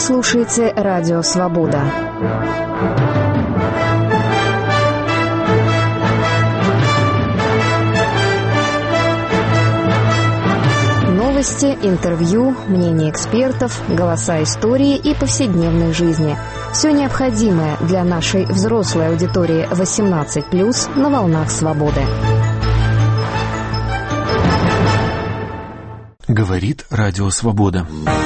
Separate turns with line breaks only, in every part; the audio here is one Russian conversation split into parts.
слушаете «Радио Свобода». Новости, интервью, мнения экспертов, голоса истории и повседневной жизни. Все необходимое для нашей взрослой аудитории 18+, на волнах свободы.
Говорит Радио Свобода.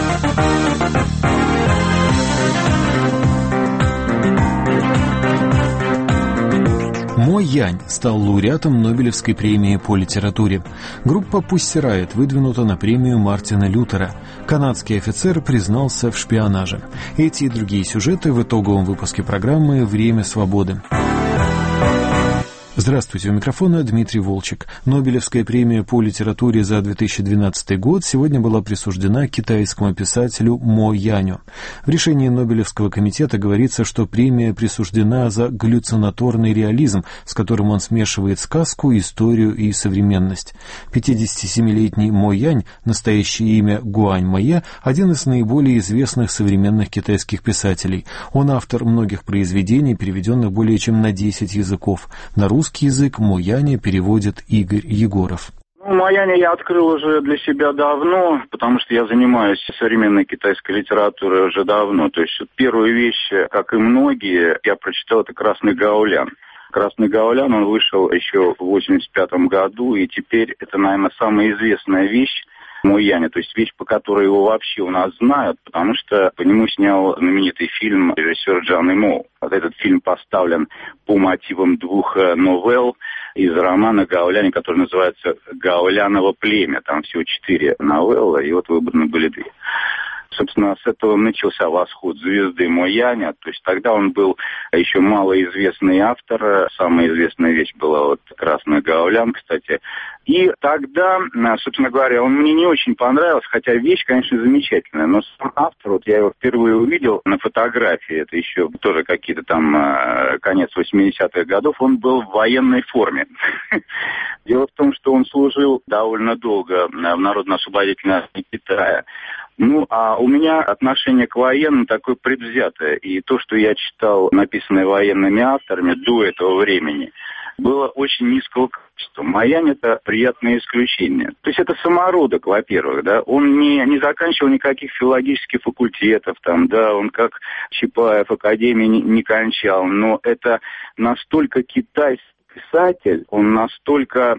Мо Янь стал лауреатом Нобелевской премии по литературе. Группа Pussy Riot выдвинута на премию Мартина Лютера. Канадский офицер признался в шпионаже. Эти и другие сюжеты в итоговом выпуске программы «Время свободы». Здравствуйте, у микрофона Дмитрий Волчек. Нобелевская премия по литературе за 2012 год сегодня была присуждена китайскому писателю Мо Яню. В решении Нобелевского комитета говорится, что премия присуждена за галлюцинаторный реализм, с которым он смешивает сказку, историю и современность. 57-летний Мо Янь, настоящее имя Гуань Мае, один из наиболее известных современных китайских писателей. Он автор многих произведений, переведенных более чем на 10 языков. На русский язык Мо Яня переводит Игорь Егоров.
Мо Яня я открыл уже для себя давно, потому что я занимаюсь современной китайской литературой уже давно. То есть первую вещь, как и многие, я прочитал, это «Красный Гаолян». «Красный Гаолян», он вышел еще в 1985 году, и теперь это, наверное, самая известная вещь Мо Яня, то есть вещь, по которой его вообще у нас знают, потому что по нему снял знаменитый фильм режиссер Джан Имоу. Вот этот фильм поставлен по мотивам двух новелл из романа Гаоляня, который называется «Гаоляново племя». Там всего 4 новеллы, и вот выбраны были 2. Собственно, с этого начался восход звезды Мо Яня. То есть тогда он был еще малоизвестный автор. Самая известная вещь была вот «Красный Гаолян», кстати. И тогда, собственно говоря, он мне не очень понравился, хотя вещь, конечно, замечательная. Но сам автор, вот я его впервые увидел на фотографии, это еще тоже какие-то там конец 80-х годов, он был в военной форме. Дело в том, что он служил довольно долго в Народно-освободительной армии Китая. Ну, а у меня отношение к военным такое предвзятое. И то, что я читал, написанное военными авторами до этого времени, было очень низкого качества. Мо Янь — это приятное исключение. То есть это самородок, во-первых, да. Он не заканчивал никаких филологических факультетов, там, да, он как Чапаев академии не кончал. Но это настолько китайский писатель, он настолько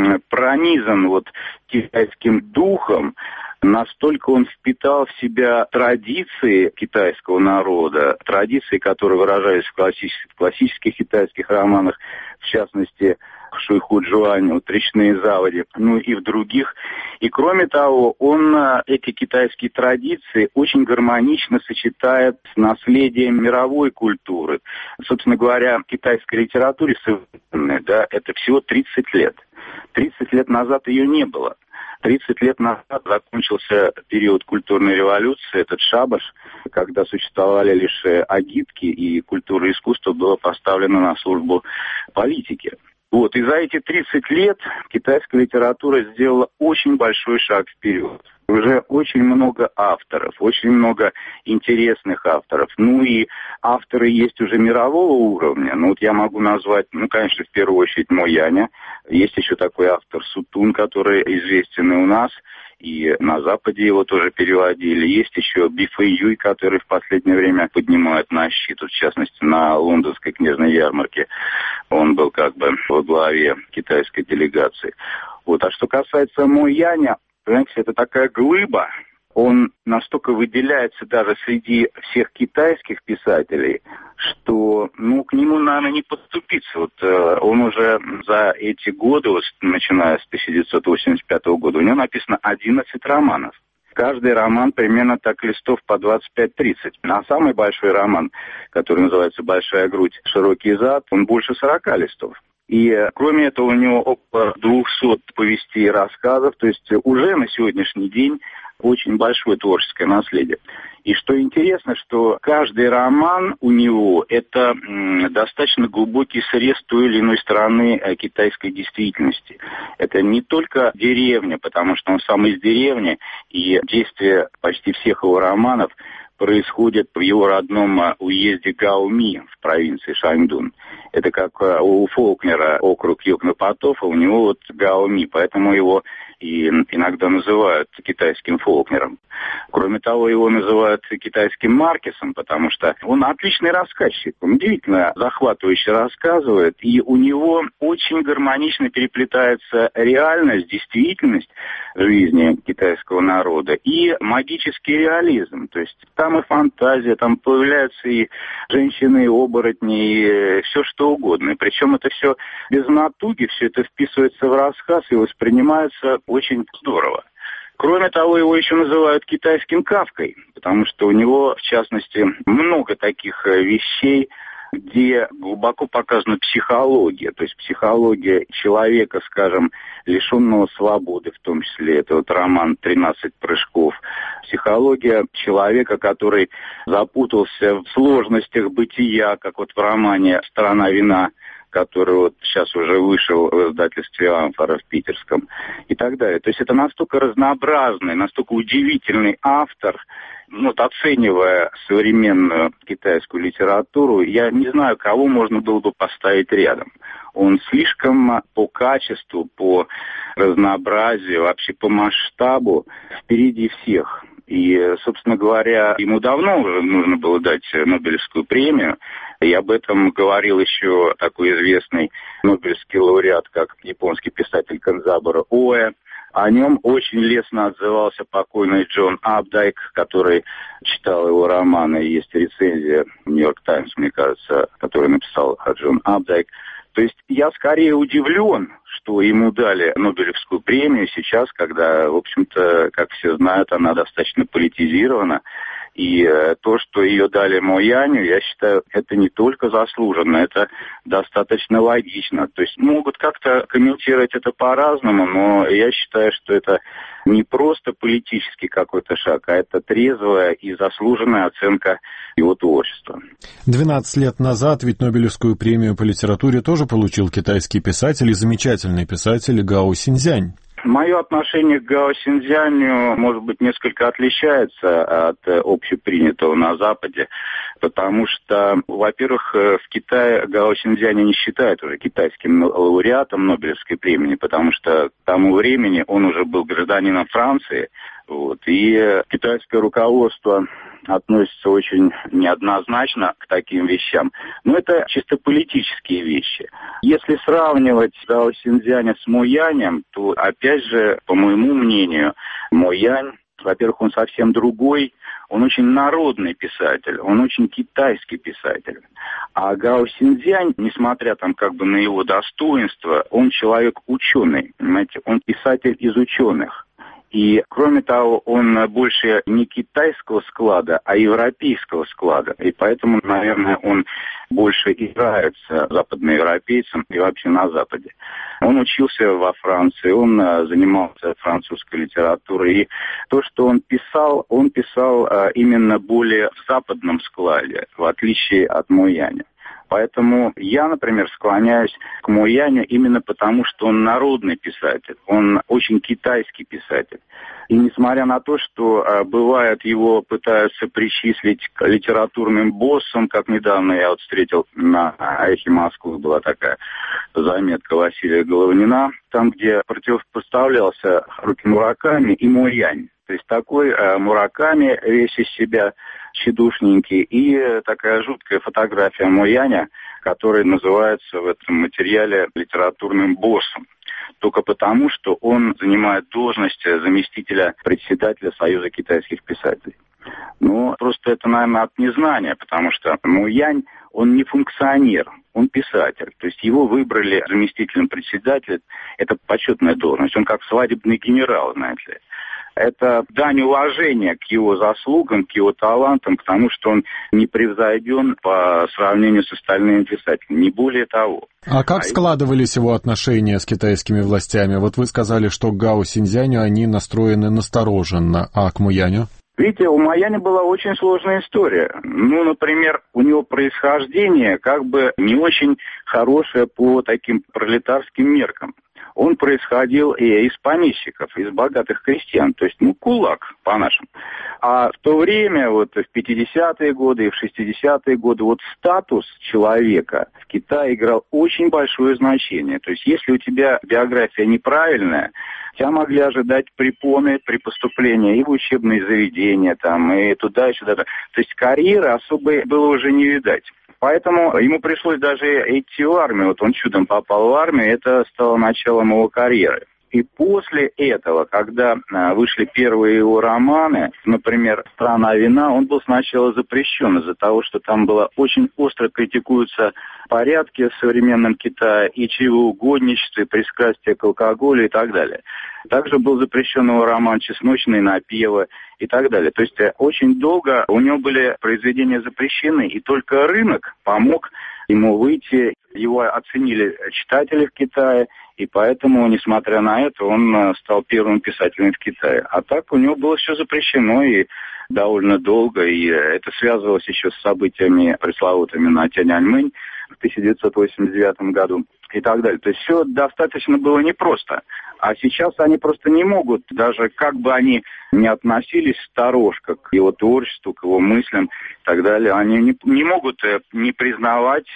пронизан вот китайским духом, настолько он впитал в себя традиции китайского народа, традиции, которые выражались в классических китайских романах, в частности, Шуйху-Джуань, вот «Речные заводи», ну и в других. И кроме того, он эти китайские традиции очень гармонично сочетает с наследием мировой культуры. Собственно говоря, в китайской литературе современной, да, это всего 30 лет. 30 лет назад ее не было. 30 лет назад закончился период культурной революции, этот шабаш, когда существовали лишь агитки, и культура и искусство было поставлено на службу политике. Вот, и за эти 30 лет китайская литература сделала очень большой шаг вперед. Уже очень много авторов, очень много интересных авторов. Ну и авторы есть уже мирового уровня. Ну вот я могу назвать, конечно, в первую очередь Мо Яня. Есть еще такой автор Сутун, который известен и у нас, и на Западе его тоже переводили. Есть еще Би Фэй Юй, который в последнее время поднимают на щит, в частности, на лондонской книжной ярмарке. Он был как бы во главе китайской делегации. Вот. А что касается Мо Яня, понимаете, это такая глыба. Он настолько выделяется даже среди всех китайских писателей, что, к нему, наверное, не подступиться. Вот он уже за эти годы, вот, начиная с 1985 года, у него написано 11 романов. Каждый роман примерно так листов по 25-30. А самый большой роман, который называется «Большая грудь, широкий зад», он больше 40 листов. И кроме этого у него около 200 повестей и рассказов, то есть уже на сегодняшний день очень большое творческое наследие. И что интересно, что каждый роман у него – это достаточно глубокий срез той или иной стороны китайской действительности. Это не только деревня, потому что он сам из деревни, и действие почти всех его романов происходит в его родном уезде Гаоми в провинции Шаньдун. Это как у Фолкнера округ Йокнопотов, а у него вот Гаоми, поэтому его и иногда называют китайским Фолкнером. Кроме того, его называют китайским Маркесом, потому что он отличный рассказчик. Он удивительно захватывающе рассказывает, и у него очень гармонично переплетается реальность, действительность жизни китайского народа и магический реализм. То есть там и фантазия, там появляются и женщины, и оборотни, и все что угодно. И причем это все без натуги, все это вписывается в рассказ и воспринимается очень здорово. Кроме того, его еще называют китайским Кафкой, потому что у него, в частности, много таких вещей, где глубоко показана психология, то есть психология человека, скажем, лишенного свободы, в том числе, это вот роман «13 прыжков», психология человека, который запутался в сложностях бытия, как вот в романе «Сторона вина», который вот сейчас уже вышел в издательстве «Амфора» в питерском, и так далее. То есть это настолько разнообразный, настолько удивительный автор. Вот оценивая современную китайскую литературу, я не знаю, кого можно было бы поставить рядом. Он слишком по качеству, по разнообразию, вообще по масштабу впереди всех. И, собственно говоря, ему давно уже нужно было дать Нобелевскую премию. И об этом говорил еще такой известный нобелевский лауреат, как японский писатель Канзабуро Оэ. О нем очень лестно отзывался покойный Джон Апдайк, который читал его романы. Есть рецензия в «Нью-Йорк Таймс», мне кажется, которую написал Джон Апдайк. То есть я скорее удивлен, что ему дали Нобелевскую премию сейчас, когда, в общем-то, как все знают, она достаточно политизирована. И то, что ее дали Мо Яню, я считаю, это не только заслуженно, это достаточно логично. То есть могут как-то комментировать это по-разному, но я считаю, что это не просто политический какой-то шаг, а это трезвая и заслуженная оценка его творчества.
12 лет назад ведь Нобелевскую премию по литературе тоже получил китайский писатель и замечательный писатель Гао Синьцзянь.
Мое отношение к Гао Синьцзяню, может быть, несколько отличается от общепринятого на Западе, потому что, во-первых, в Китае Гао Синьцзяня не считают уже китайским лауреатом Нобелевской премии, потому что к тому времени он уже был гражданином Франции, и китайское руководство относится очень неоднозначно к таким вещам. Но это чисто политические вещи. Если сравнивать Гао Синьцзяня с Мо Янем, то, опять же, по моему мнению, Мо Янь, во-первых, он совсем другой, он очень народный писатель, он очень китайский писатель. А Гао Синьцзянь, несмотря на его достоинство, он человек ученый, понимаете, он писатель из ученых. И, кроме того, он больше не китайского склада, а европейского склада. И поэтому, наверное, он больше и нравится западноевропейцам и вообще на Западе. Он учился во Франции, он занимался французской литературой. И то, что он писал именно более в западном складе, в отличие от Мо Яня. Поэтому я, например, склоняюсь к Мо Яню именно потому, что он народный писатель, он очень китайский писатель. И несмотря на то, что бывает его пытаются причислить к литературным боссам, как недавно я встретил на «Эхе Москвы», была такая заметка Василия Головнина, там, где противопоставлялся Харуки Мураками и Мо Янь. То есть такой Мураками весь из себя тщедушненький, и такая жуткая фотография Мо Яня, которая называется в этом материале литературным боссом. Только потому, что он занимает должность заместителя председателя Союза китайских писателей. Ну, просто это, наверное, от незнания, потому что Мо Янь, он не функционер, он писатель. То есть его выбрали заместителем председателя, это почетная должность, он как свадебный генерал, знаете ли. Это дань уважения к его заслугам, к его талантам, к тому, что он непревзойден по сравнению с остальными писателями, не более того.
А как складывались его отношения с китайскими властями? Вот вы сказали, что к Гао Синьцзяню они настроены настороженно, а к Мо Яню?
Видите, у Мо Яня была очень сложная история. Ну, например, у него происхождение не очень хорошее по таким пролетарским меркам. Он происходил из помещиков, из богатых крестьян, то есть, кулак по-нашему. А в то время, вот в 50-е годы и в 60-е годы, вот статус человека в Китае играл очень большое значение. То есть если у тебя биография неправильная, тебя могли ожидать препоны при поступлении и в учебные заведения, там, и туда, и сюда. То есть карьеры особой было уже не видать. Поэтому ему пришлось даже идти в армию. Вот он чудом попал в армию, это стало началом его карьеры. И после этого, когда вышли первые его романы, например, «Страна вина», он был сначала запрещен из-за того, что там было очень остро критикуются порядки в современном Китае и чревоугодничество, и пристрастие к алкоголю и так далее. Также был запрещен его роман «Чесночные напевы» и так далее. То есть очень долго у него были произведения запрещены, и только рынок помог ему выйти. Его оценили читатели в Китае, и поэтому, несмотря на это, он стал первым писателем в Китае. А так у него было все запрещено и довольно долго, и это связывалось еще с событиями пресловутыми на Тяньаньмэнь в 1989 году и так далее. То есть все достаточно было непросто. А сейчас они просто не могут, даже как бы они ни относились сторожко к его творчеству, к его мыслям и так далее, они не могут не признавать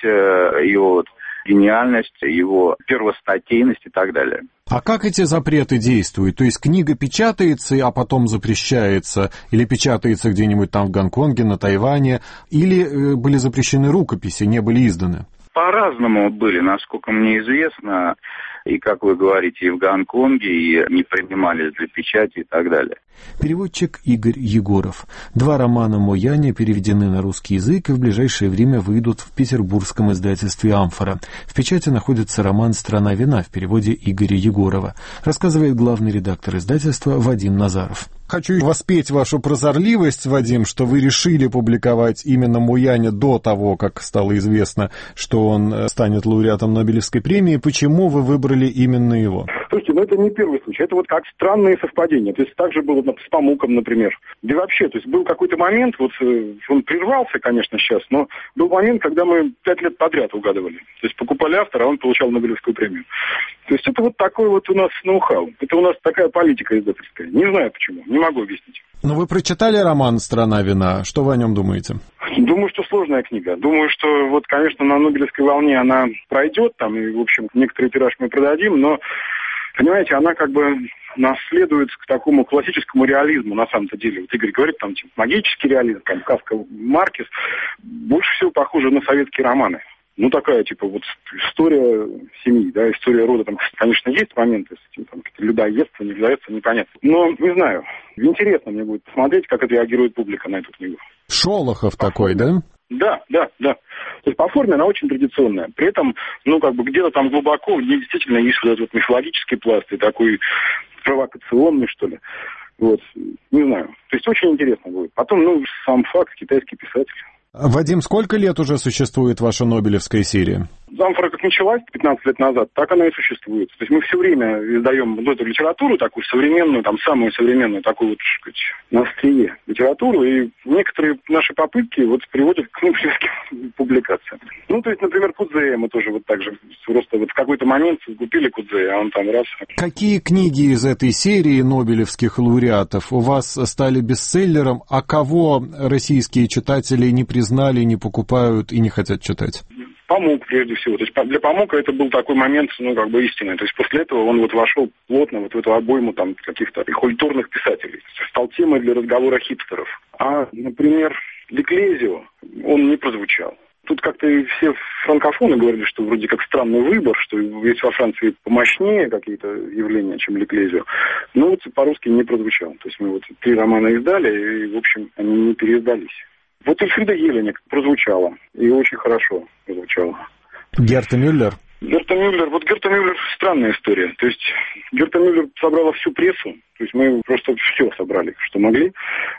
его гениальность, его первостатейность и так далее.
А как эти запреты действуют? То есть книга печатается, а потом запрещается, или печатается где-нибудь там в Гонконге, на Тайване, или были запрещены рукописи, не были изданы?
По-разному были, насколько мне известно, и, как вы говорите, и в Гонконге, и не принимались для печати и так далее.
Переводчик Игорь Егоров. 2 романа Мо Яня переведены на русский язык и в ближайшее время выйдут в петербургском издательстве «Амфора». В печати находится роман «Страна вина» в переводе Игоря Егорова, рассказывает главный редактор издательства Вадим Назаров. Хочу воспеть вашу прозорливость, Вадим, что вы решили публиковать именно Мо Яня до того, как стало известно, что он станет лауреатом Нобелевской премии. Почему вы выбрали именно его?
Слушайте, это не первый случай. Это вот как странные совпадения. То есть так же было с Памуком, например. Да и вообще, то есть был какой-то момент, вот он прервался, конечно, сейчас, но был момент, когда мы 5 лет подряд угадывали. То есть покупали автора, а он получал Нобелевскую премию. То есть это вот такой вот у нас ноу-хау. Это у нас такая политика издательская. Не знаю почему, не могу объяснить.
Но вы прочитали роман «Страна вина». Что вы о нем думаете?
Думаю, что сложная книга. Думаю, что вот, конечно, на Нобелевской волне она пройдет, там, и, в общем, некоторый тираж мы продадим, но, понимаете, она как бы наследует к такому классическому реализму, на самом-то деле. Вот Игорь говорит, там, типа, магический реализм, там, Кафка, Маркес. Больше всего похоже на советские романы. Ну, такая, типа, вот история семьи, да, история рода. Там, конечно, есть моменты с этим, там, людоедство, не людоедство, непонятно. Но, не знаю, интересно мне будет посмотреть, как отреагирует публика на эту книгу.
Шолохов такой, да?
Да. То есть по форме она очень традиционная. При этом, как бы где-то там глубоко в ней действительно есть вот этот вот мифологический пласт и такой провокационный, что ли. Вот, не знаю. То есть очень интересно будет. Потом, сам факт, китайский писатель.
Вадим, сколько лет уже существует ваша Нобелевская серия?
«Амфора» как началась 15 лет назад, так она и существует. То есть мы все время издаем эту литературу, такую современную, там самую современную, такую вот, так сказать, на острие литературу, и некоторые наши попытки вот приводят к нобелевским публикациям. То есть, например, Кудзея мы тоже вот так же, просто вот в какой-то момент купили Кудзея, а он там раз.
Какие книги из этой серии нобелевских лауреатов у вас стали бестселлером, а кого российские читатели не признали, не покупают и не хотят читать?
Памук, прежде всего. То есть для Памука это был такой момент, истины. То есть после этого он вот вошел плотно вот в эту обойму там каких-то культурных писателей. Стал темой для разговора хипстеров. А, например, Леклезио, он не прозвучал. Тут как-то и все франкофоны говорили, что вроде как странный выбор, что есть во Франции помощнее какие-то явления, чем Леклезио. Но вот по-русски не прозвучал. То есть мы вот 3 романа издали, и, в общем, они не переиздались. Вот Эльфрида Елинек прозвучала, и очень хорошо прозвучала.
Герта Мюллер?
Герта Мюллер странная история. То есть Герта Мюллер собрала всю прессу, то есть мы просто все собрали, что могли,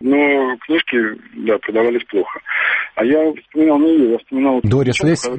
но книжки, продавались плохо. А я вспоминал не ее, я вспоминал...
Дорис Лессинг,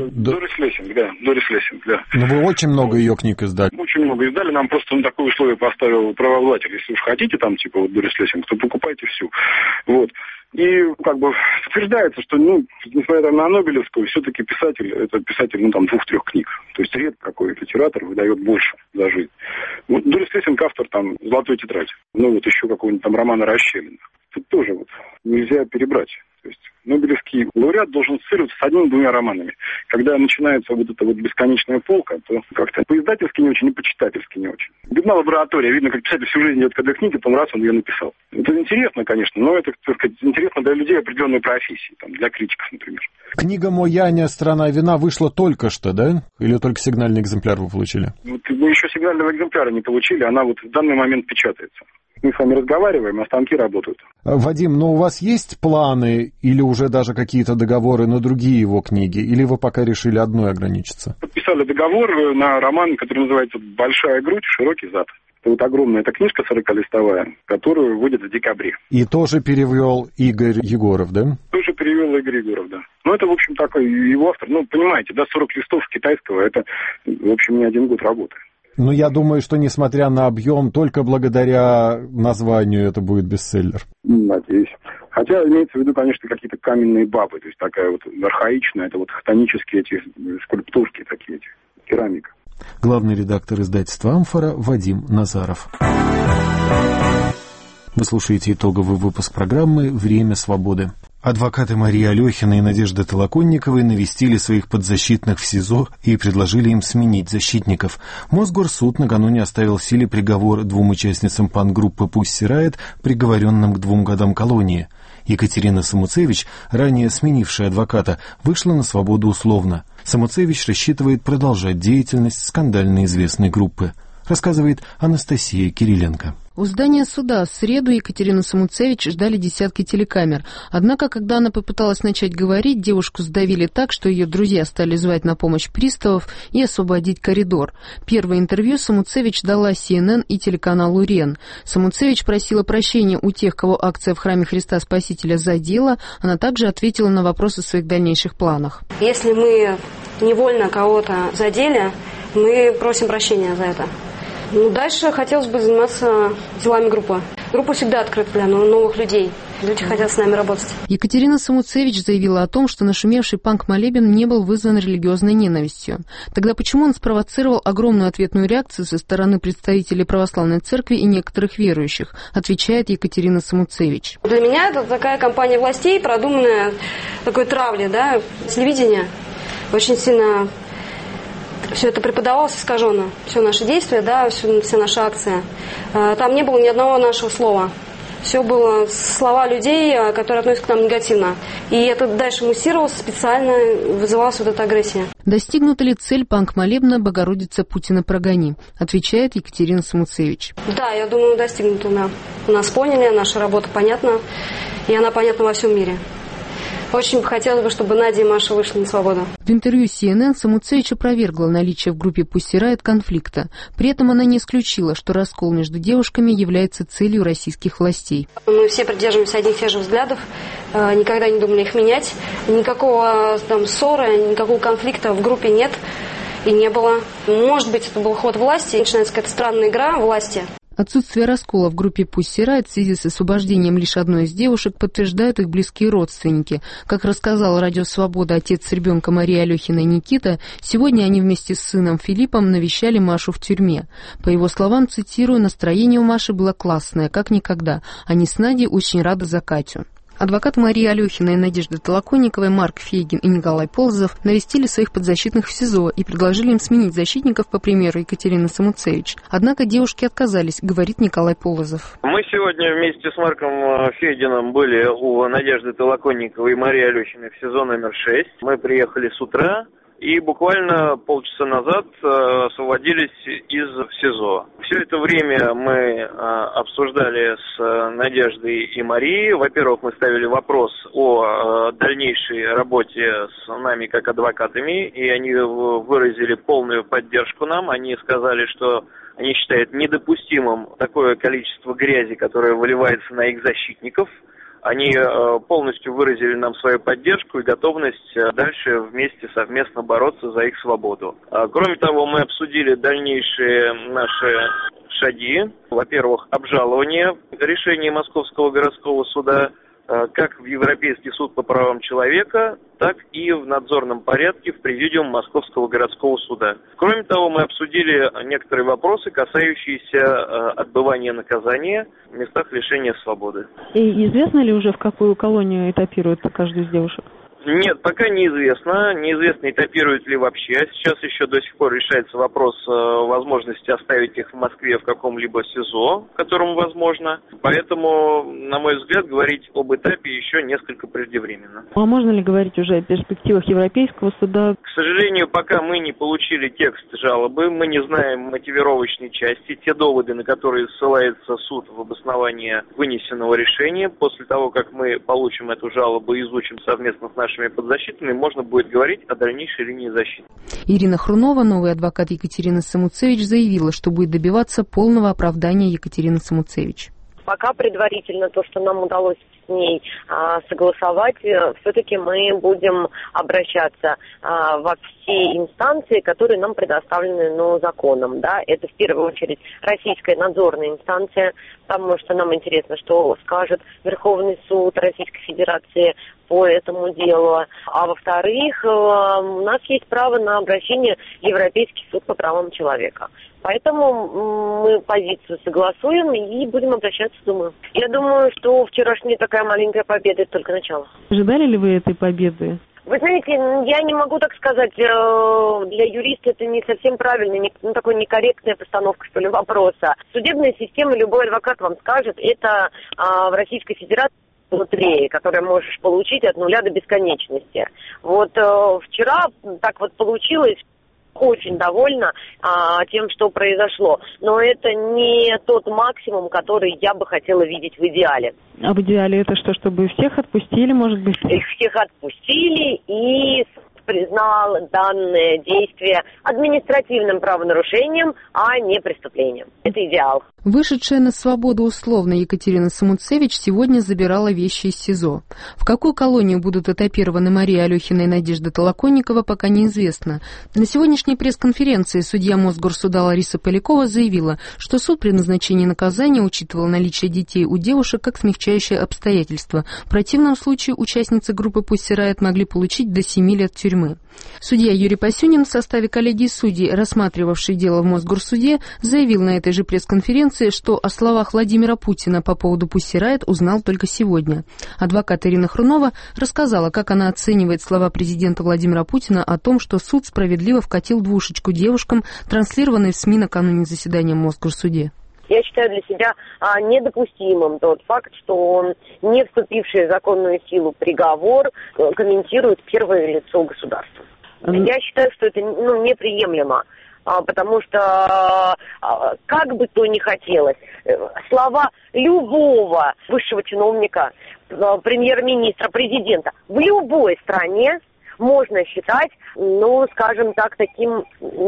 Дорис Лессинг.
Но вы очень много ее книг издали.
Очень много издали, нам просто такое условие поставил правообладатель. Если уж хотите там, Дорис Лессинг, то покупайте всю. Вот. И подтверждается, что, несмотря на Нобелевскую, все-таки писатель, это писатель, 2-3 книг. То есть редко какой литератор выдает больше за жизнь. Вот Дорис Лессинг автор там «Золотой тетради». Еще какого-нибудь там романа «Расщелина». тут тоже вот нельзя перебрать. То есть Нобелевский лауреат должен ассоциироваться с одним-двумя романами. Когда начинается вот эта вот бесконечная полка, то как-то по-издательски не очень, и по-читательски не очень. Видна лаборатория, видно, как писатель всю жизнь идет к этой книге, потом раз он ее написал. Это интересно, конечно, но это, так сказать, интересно для людей определенной профессии, там, для критиков, например.
Книга «Мо Яня. Страна вина» вышла только что, да? Или только сигнальный экземпляр вы получили?
Вот мы еще сигнального экземпляра не получили, она вот в данный момент печатается. Мы с вами разговариваем, а станки работают.
Вадим, но у вас есть планы или уже даже какие-то договоры на другие его книги? Или вы пока решили одной ограничиться?
Подписали договор на роман, который называется «Большая грудь, широкий зад». Это вот огромная эта книжка 40-листовая, которую выйдет в декабре.
И тоже перевел Игорь Егоров, да?
Тоже перевел Игорь Егоров, да. Ну, это, в общем, такой его автор. Ну, понимаете, да, 40 листов китайского, это, в общем, не 1 год работы.
Но я думаю, что, несмотря на объем, только благодаря названию это будет бестселлер.
Надеюсь. Хотя имеется в виду, конечно, какие-то каменные бабы, то есть такая вот архаичная, это вот хтонические эти скульптурки такие, эти, керамика.
Главный редактор издательства «Амфора» Вадим Назаров. Вы слушаете итоговый выпуск программы «Время свободы». Адвокаты Марии Алехиной и Надежды Толоконниковой навестили своих подзащитных в СИЗО и предложили им сменить защитников. Мосгорсуд накануне оставил в силе приговор 2 участницам панк-группы «Пусси Райот», приговоренным к 2 годам колонии. Екатерина Самуцевич, ранее сменившая адвоката, вышла на свободу условно. Самуцевич рассчитывает продолжать деятельность скандально известной группы, рассказывает Анастасия Кириленко.
У здания суда в среду Екатерину Самуцевич ждали десятки телекамер. Однако, когда она попыталась начать говорить, девушку сдавили так, что ее друзья стали звать на помощь приставов и освободить коридор. Первое интервью Самуцевич дала CNN и телеканалу РЕН. Самуцевич просила прощения у тех, кого акция в Храме Христа Спасителя задела. Она также ответила на вопросы о своих дальнейших планах.
Если мы невольно кого-то задели, мы просим прощения за это. Дальше хотелось бы заниматься делами группы. Группа всегда открыта для новых людей. Люди хотят с нами работать.
Екатерина Самуцевич заявила о том, что нашумевший панк-молебен не был вызван религиозной ненавистью. Тогда почему он спровоцировал огромную ответную реакцию со стороны представителей православной церкви и некоторых верующих, отвечает Екатерина Самуцевич.
Для меня это такая кампания властей, продуманная такой травли, да, телевидение. Очень сильно все это преподавалось искаженно. Все наши действия, да, все наши акции. Там не было ни одного нашего слова. Все было слова людей, которые относятся к нам негативно. И это дальше муссировалось, специально вызывалась вот эта агрессия.
Достигнута ли цель панк-молебна «Богородица Путина прогони», отвечает Екатерина Самуцевич.
Да, я думаю, достигнута, да. Нас поняли, наша работа понятна, и она понятна во всем мире. Очень бы хотелось бы, чтобы Надя и Маша вышли на свободу.
В интервью CNN Самуцевич опровергла наличие в группе Пусси Райот конфликта. При этом она не исключила, что раскол между девушками является целью российских властей.
Мы все придерживаемся одних и тех же взглядов, никогда не думали их менять. Никакого там ссоры, никакого конфликта в группе нет и не было. Может быть, это был ход власти, начинается какая-то странная игра власти.
Отсутствие раскола в группе Пусси Райот в связи с освобождением лишь одной из девушек подтверждают их близкие родственники. Как рассказал Радио Свобода отец ребенка Марии Алехиной Никита, сегодня они вместе с сыном Филиппом навещали Машу в тюрьме. По его словам, цитирую, «настроение у Маши было классное, как никогда. Они с Надей очень рады за Катю». Адвокат Марии Алехиной и Надежды Толоконниковой Марк Фейгин и Николай Полозов навестили своих подзащитных в СИЗО и предложили им сменить защитников по примеру Екатерины Самуцевич. Однако девушки отказались, говорит Николай Полозов.
Мы сегодня вместе с Марком Фейгином были у Надежды Толоконниковой и Марии Алехиной в СИЗО номер 6. Мы приехали с утра и буквально полчаса назад освободились из СИЗО. Все это время мы обсуждали с Надеждой и Марией. Во-первых, мы ставили вопрос о дальнейшей работе с нами как адвокатами, и они выразили полную поддержку нам. Они сказали, что они считают недопустимым такое количество грязи, которое выливается на их защитников. Они полностью выразили нам свою поддержку и готовность дальше вместе совместно бороться за их свободу. Кроме того, мы обсудили дальнейшие наши шаги. Во-первых, обжалование решения Московского городского суда как в Европейский суд по правам человека, так и в надзорном порядке в президиум Московского городского суда. Кроме того, мы обсудили некоторые вопросы, касающиеся отбывания наказания в местах лишения свободы.
И известно ли уже, в какую колонию этапируют каждую из девушек?
Нет, пока неизвестно. Неизвестно, этапируют ли вообще. Сейчас еще до сих пор решается вопрос возможности оставить их в Москве в каком-либо СИЗО, в котором возможно. Поэтому, на мой взгляд, говорить об этапе еще несколько преждевременно.
А можно ли говорить уже о перспективах Европейского суда?
К сожалению, пока мы не получили текст жалобы, мы не знаем мотивировочной части, те доводы, на которые ссылается суд в обосновании вынесенного решения. После того, как мы получим эту жалобу и изучим совместно с нашими подзащитными, можно будет говорить о дальнейшей линии защиты.
Ирина Хрунова, новый адвокат Екатерины Самуцевич, заявила, что будет добиваться полного оправдания Екатерины Самуцевич.
Пока предварительно то, что нам удалось с ней согласовать, все-таки мы будем обращаться во все инстанции, которые нам предоставлены законом. Да? Это в первую очередь российская надзорная инстанция, потому что нам интересно, что скажет Верховный суд Российской Федерации по этому делу. А во-вторых, у нас есть право на обращение в Европейский суд по правам человека. Поэтому мы позицию согласуем и будем обращаться, думаю. Я думаю, что вчерашняя такая маленькая победа – это только начало.
Ожидали ли вы этой победы?
Вы знаете, я не могу так сказать, для юриста это не совсем правильно, такой некорректная постановка, что ли, вопроса. Судебная система, любой адвокат вам скажет, это в Российской Федерации лотереи, которые можешь получить от нуля до бесконечности. Вот вчера так вот получилось. Очень довольна тем, что произошло. Но это не тот максимум, который я бы хотела видеть в идеале.
А в идеале это что, чтобы всех отпустили, может быть?
Их всех отпустили и признал данное действие административным правонарушением, а не преступлением. Это идеал.
Вышедшая на свободу условно Екатерина Самуцевич сегодня забирала вещи из СИЗО. В какую колонию будут этапированы Мария Алехина и Надежда Толоконникова, пока неизвестно. На сегодняшней пресс-конференции судья Мосгорсуда Лариса Полякова заявила, что суд при назначении наказания учитывал наличие детей у девушек как смягчающее обстоятельство. В противном случае участницы группы Pussy Riot могли получить до 7 лет тюрьмы. Судья Юрий Пасюнин в составе коллегии судей, рассматривавшей дело в Мосгорсуде, заявил на этой же пресс-конференции, что о словах Владимира Путина по поводу Pussy Riot узнал только сегодня. Адвокат Ирина Хрунова рассказала, как она оценивает слова президента Владимира Путина о том, что суд справедливо вкатил двушечку девушкам, транслированной в СМИ накануне заседания в Мосгорсуде.
Я считаю для себя недопустимым тот факт, что он, не вступивший в законную силу приговор, комментирует первое лицо государства. Я считаю, что это неприемлемо. Потому что, как бы то ни хотелось, слова любого высшего чиновника, премьер-министра, президента в любой стране можно считать, скажем так, таким,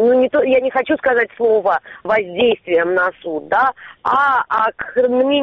я не хочу сказать слово воздействием на суд, да, а к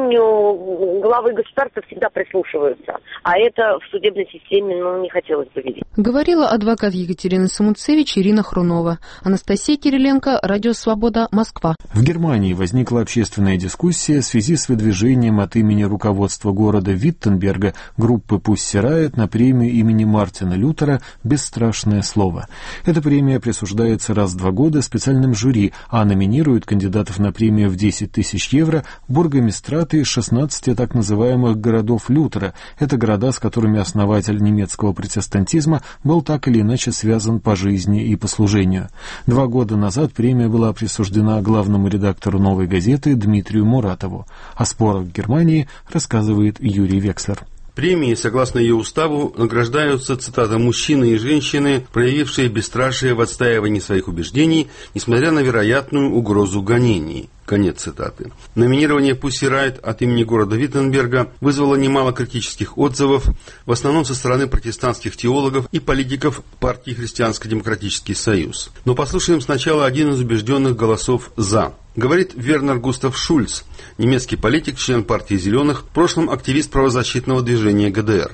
мнению главы государства всегда прислушиваются. А это в судебной системе, не хотелось бы видеть.
Говорила адвокат Екатерины Самуцевич Ирина Хрунова. Анастасия Кириленко, Радио Свобода, Москва.
В Германии возникла общественная дискуссия в связи с выдвижением от имени руководства города Виттенберга группы Pussy Riot на премию имени Мартина Лютера «Бесстрашное слово». Эта премия присуждается раз в 2 года специальным жюри, а номинируют кандидатов на премию в 10 тысяч евро бургомистраты 16 так называемых городов Лютера. Это города, с которыми основатель немецкого протестантизма был так или иначе связан по жизни и по служению. 2 года назад премия была присуждена главному редактору «Новой газеты» Дмитрию Муратову. О спорах в Германии рассказывает Юрий Векслер.
Премии, согласно ее уставу, награждаются, цитата, «мужчины и женщины, проявившие бесстрашие в отстаивании своих убеждений, несмотря на вероятную угрозу гонений». Конец цитаты. Номинирование Pussy Riot от имени города Виттенберга вызвало немало критических отзывов, в основном со стороны протестантских теологов и политиков партии Христианско-демократический союз. Но послушаем сначала один из убежденных голосов «за». Говорит Вернер Густав Шульц, немецкий политик, член партии «Зеленых», в прошлом активист правозащитного движения ГДР.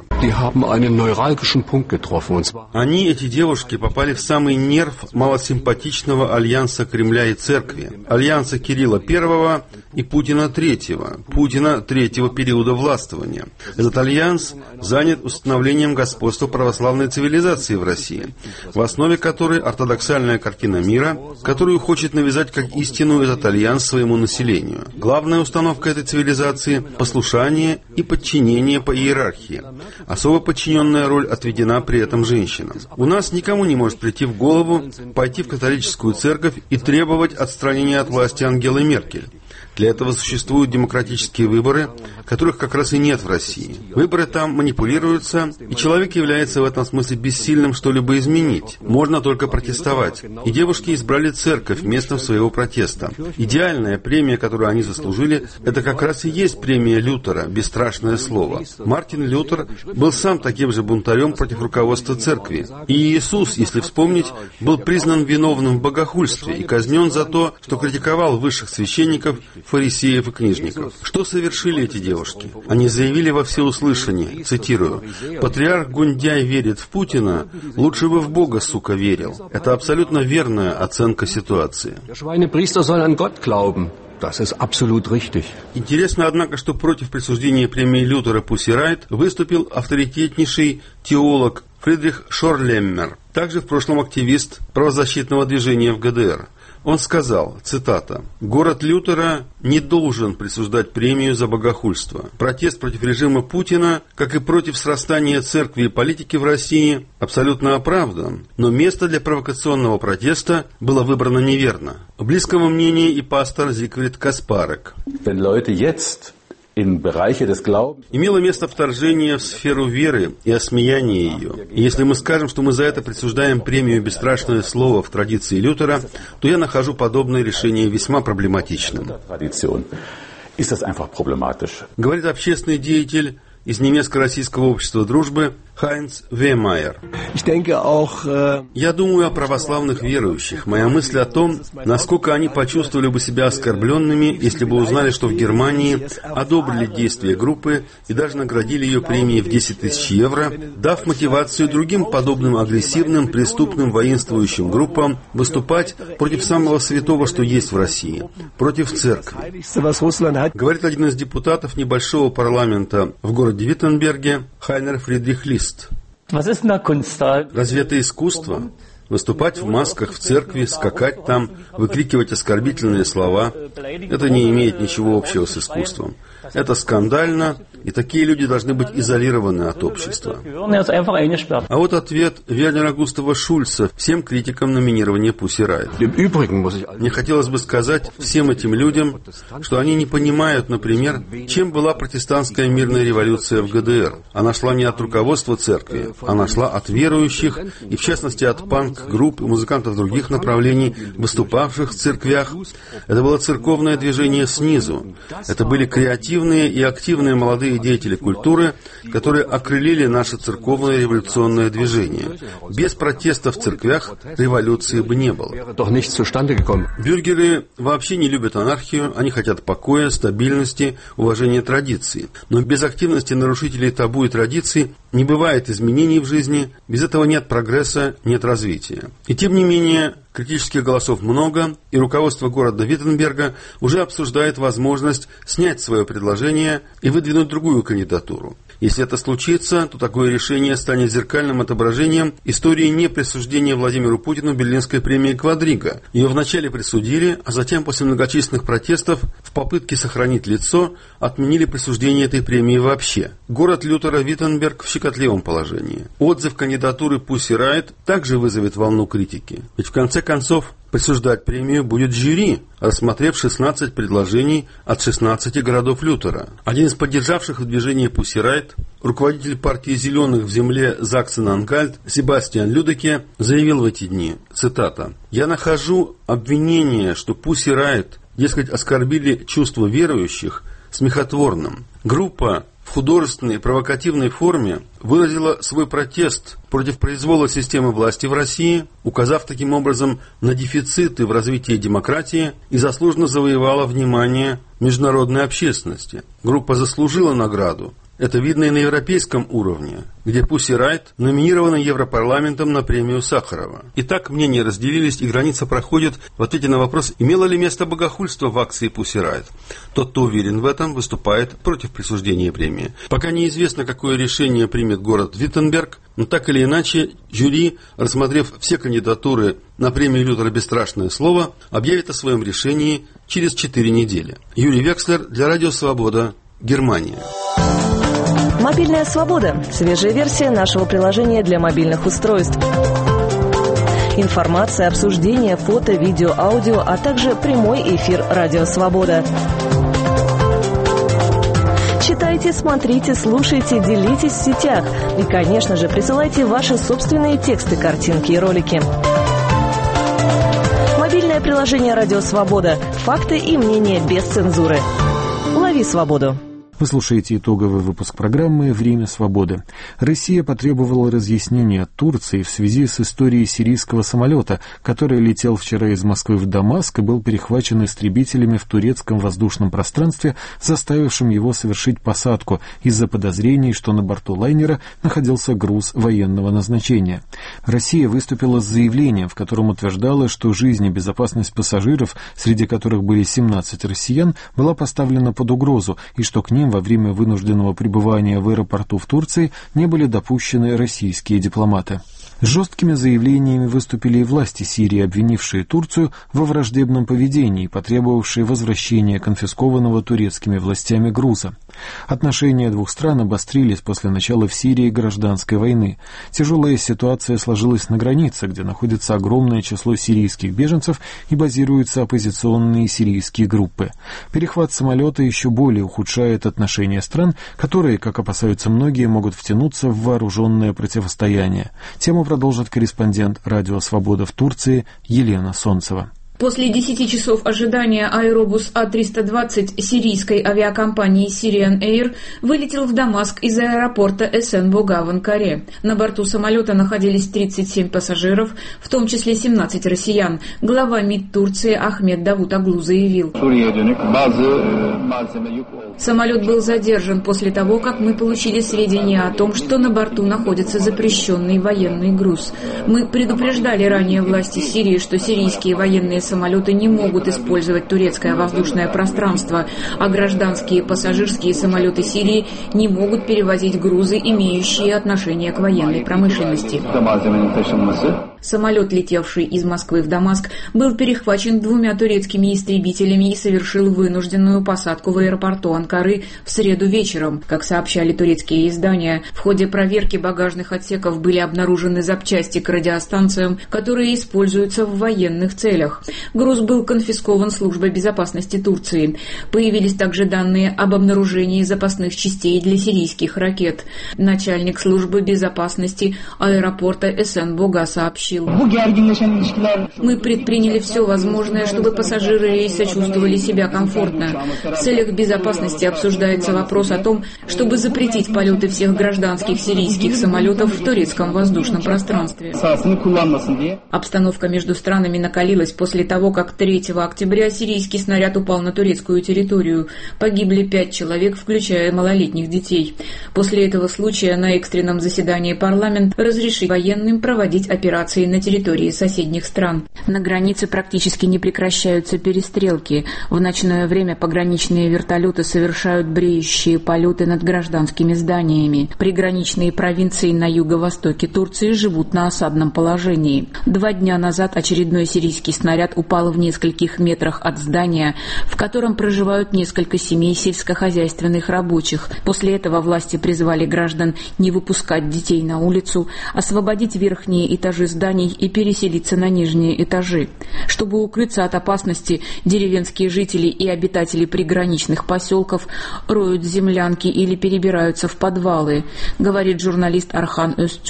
Они, эти девушки, попали в самый нерв малосимпатичного альянса Кремля и Церкви, альянса Кирилла I и Путина третьего периода властвования. Этот альянс занят установлением господства православной цивилизации в России, в основе которой ортодоксальная картина мира, которую хочет навязать как истину этот альянс своему населению. Главная установка этой цивилизации – послушание и подчинение по иерархии. Особо подчиненная роль отведена при этом женщинам. У нас никому не может прийти в голову пойти в католическую церковь и требовать отстранения от власти Ангелы Меркель. Для этого существуют демократические выборы, которых как раз и нет в России. Выборы там манипулируются, и человек является в этом смысле бессильным что-либо изменить. Можно только протестовать. И девушки избрали церковь местом своего протеста. Идеальная премия, которую они заслужили, это как раз и есть премия Лютера, бесстрашное слово. Мартин Лютер был сам таким же бунтарем против руководства церкви. И Иисус, если вспомнить, был признан виновным в богохульстве и казнен за то, что критиковал высших священников, фарисеев и книжников. Что совершили эти девушки? Они заявили во всеуслышание, цитирую, «Патриарх Гундяй верит в Путина, лучше бы в Бога, сука, верил». Это абсолютно верная оценка ситуации. Интересно, однако, что против присуждения премии Лютера Пусси Райт выступил авторитетнейший теолог Фридрих Шорлеммер, также в прошлом активист правозащитного движения в ГДР. Он сказал, цитата, «Город Лютера не должен присуждать премию за богохульство. Протест против режима Путина, как и против срастания церкви и политики в России, абсолютно оправдан, но место для провокационного протеста было выбрано неверно». Близкого мнения и пастор Зигфрид Каспарек. Имело место вторжение в сферу веры и осмеяние ее. И если мы скажем, что мы за это присуждаем премию «Бесстрашное слово» в традиции Лютера, то я нахожу подобное решение весьма проблематичным. Говорит общественный деятель из немецко-российского общества дружбы Хайнц Вемайер. Я думаю о православных верующих. Моя мысль о том, насколько они почувствовали бы себя оскорбленными, если бы узнали, что в Германии одобрили действия группы и даже наградили ее премией в 10 тысяч евро, дав мотивацию другим подобным агрессивным, преступным, воинствующим группам выступать против самого святого, что есть в России, против церкви. Говорит один из депутатов небольшого парламента в городе Виттенберге Хайнер Фридрих Лист. Разве это искусство? Выступать в масках в церкви, скакать там, выкрикивать оскорбительные слова – это не имеет ничего общего с искусством. Это скандально, и такие люди должны быть изолированы от общества. А вот ответ Вернера Густава Шульца всем критикам номинирования Пусси Райт. Мне хотелось бы сказать всем этим людям, что они не понимают, например, чем была протестантская мирная революция в ГДР. Она шла не от руководства церкви, она шла от верующих, и в частности от панк-групп и музыкантов других направлений, выступавших в церквях. Это было церковное движение снизу. Это были креативные и активные молодые деятели культуры, которые окрылили наше церковное революционное движение. Без протеста в церквях революции бы не было. Бюргеры вообще не любят анархию, они хотят покоя, стабильности, уважения традиций. Но без активности нарушителей табу и традиций не бывает изменений в жизни, без этого нет прогресса, нет развития. И тем не менее, критических голосов много, и руководство города Виттенберга уже обсуждает возможность снять свое предложение и выдвинуть другую кандидатуру. Если это случится, то такое решение станет зеркальным отображением истории неприсуждения Владимиру Путину Берлинской премии «Квадриго». Ее вначале присудили, а затем после многочисленных протестов в попытке сохранить лицо отменили присуждение этой премии вообще. Город Лютера Виттенберг в щекотливом положении. Отзыв кандидатуры Пусси Райт также вызовет волну критики. Ведь в конце концов присуждать премию будет жюри, рассмотрев 16 предложений от 16 городов Лютера. Один из поддержавших в движении Пусси Райт, руководитель партии «Зеленых» в земле Заксен-Ангальт Себастьян Людеке, заявил в эти дни, цитата, «Я нахожу обвинение, что Пусси Райт, дескать, оскорбили чувства верующих, смехотворным. Группа в художественной провокативной форме выразила свой протест против произвола системы власти в России, указав таким образом на дефициты в развитии демократии и заслуженно завоевала внимание международной общественности. Группа заслужила награду, Это видно и на европейском уровне, где Pussy Riot номинирована Европарламентом на премию Сахарова. Итак, мнения разделились, и граница проходит в ответе на вопрос, имело ли место богохульство в акции Pussy Riot. Тот, кто уверен в этом, выступает против присуждения премии. Пока неизвестно, какое решение примет город Виттенберг, но так или иначе, жюри, рассмотрев все кандидатуры на премию Лютера «Бесстрашное слово», объявит о своем решении через 4 недели. Юрий Векслер для Радио Свобода, Германия.
Мобильная свобода. Свежая версия нашего приложения для мобильных устройств. Информация, обсуждение, фото, видео, аудио, а также прямой эфир «Радио Свобода». Читайте, смотрите, слушайте, делитесь в сетях. И, конечно же, присылайте ваши собственные тексты, картинки и ролики. Мобильное приложение «Радио Свобода». Факты и мнения без цензуры. Лови свободу.
Вы слушаете итоговый выпуск программы «Время свободы». Россия потребовала разъяснения от Турции в связи с историей сирийского самолета, который летел вчера из Москвы в Дамаск и был перехвачен истребителями в турецком воздушном пространстве, заставившим его совершить посадку из-за подозрений, что на борту лайнера находился груз военного назначения. Россия выступила с заявлением, в котором утверждала, что жизнь и безопасность пассажиров, среди которых были 17 россиян, была поставлена под угрозу, и что к ним во время вынужденного пребывания в аэропорту в Турции не были допущены российские дипломаты. С жесткими заявлениями выступили и власти Сирии, обвинившие Турцию во враждебном поведении и потребовавшие возвращения конфискованного турецкими властями груза. Отношения двух стран обострились после начала в Сирии гражданской войны. Тяжелая ситуация сложилась на границе, где находится огромное число сирийских беженцев и базируются оппозиционные сирийские группы. Перехват самолета еще более ухудшает отношения стран, которые, как опасаются многие, могут втянуться в вооруженное противостояние. Тему продолжит корреспондент «Радио Свобода» в Турции Елена Солнцева.
После 10 часов ожидания аэробус А-320 сирийской авиакомпании Syrian Air вылетел в Дамаск из аэропорта Эсен-Бога в Анкаре. На борту самолета находились 37 пассажиров, в том числе 17 россиян. Глава МИД Турции Ахмед Давутоглу заявил: «Самолет был задержан после того, как мы получили сведения о том, что на борту находится запрещенный военный груз. Мы предупреждали ранее власти Сирии, что сирийские военные самолеты не могут использовать турецкое воздушное пространство, а гражданские пассажирские самолеты Сирии не могут перевозить грузы, имеющие отношение к военной промышленности». Самолет, летевший из Москвы в Дамаск, был перехвачен 2 турецкими истребителями и совершил вынужденную посадку в аэропорту Анкары в среду вечером. Как сообщали турецкие издания, в ходе проверки багажных отсеков были обнаружены запчасти к радиостанциям, которые используются в военных целях. Груз был конфискован Службой безопасности Турции. Появились также данные об обнаружении запасных частей для сирийских ракет. Начальник службы безопасности аэропорта Эсен-Бога сообщил: «Мы предприняли все возможное, чтобы пассажиры рейса чувствовали себя комфортно. В целях безопасности обсуждается вопрос о том, чтобы запретить полеты всех гражданских сирийских самолетов в турецком воздушном пространстве». Обстановка между странами накалилась после того, как 3 октября сирийский снаряд упал на турецкую территорию. Погибли 5 человек, включая малолетних детей. После этого случая на экстренном заседании парламента разрешили военным проводить операции на территории соседних стран. На границе практически не прекращаются перестрелки. В ночное время пограничные вертолеты совершают бреющие полеты над гражданскими зданиями. Приграничные провинции на юго-востоке Турции живут на осадном положении. 2 дня назад очередной сирийский снаряд упал в нескольких метрах от здания, в котором проживают несколько семей сельскохозяйственных рабочих. После этого власти призвали граждан не выпускать детей на улицу, освободить верхние этажи зданий и переселиться на нижние этажи. Чтобы укрыться от опасности, деревенские жители и обитатели приграничных поселков роют землянки или перебираются в подвалы, говорит журналист Архан Öztürk.